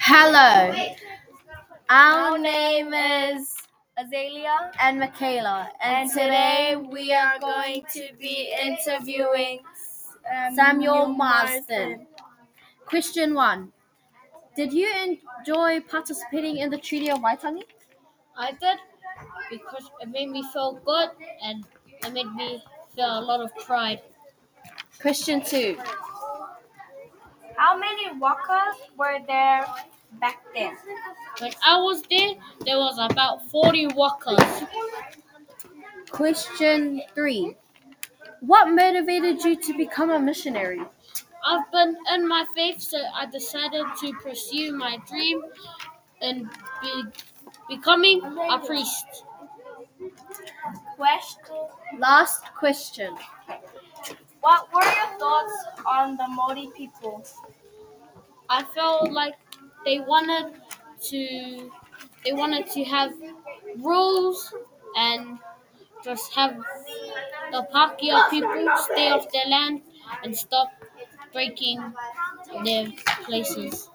Hello, our Our name name is Azalea, and Michaela, and today we are going to be interviewing Samuel Neil Marsden. Question 1. Did you enjoy participating in the Treaty of Waitangi? I did because it made me feel good and it made me feel a lot of pride. Question 2. How many walkers were there back then? When I was there was about 40 walkers. Question 3. What motivated you to become a missionary? I've been in my faith, so I decided to pursue my dream and becoming a priest. Last question. What were your thoughts on the Maori people? I felt like they wanted to have rules and just have the Pakeha people stay off their land and stop breaking their places.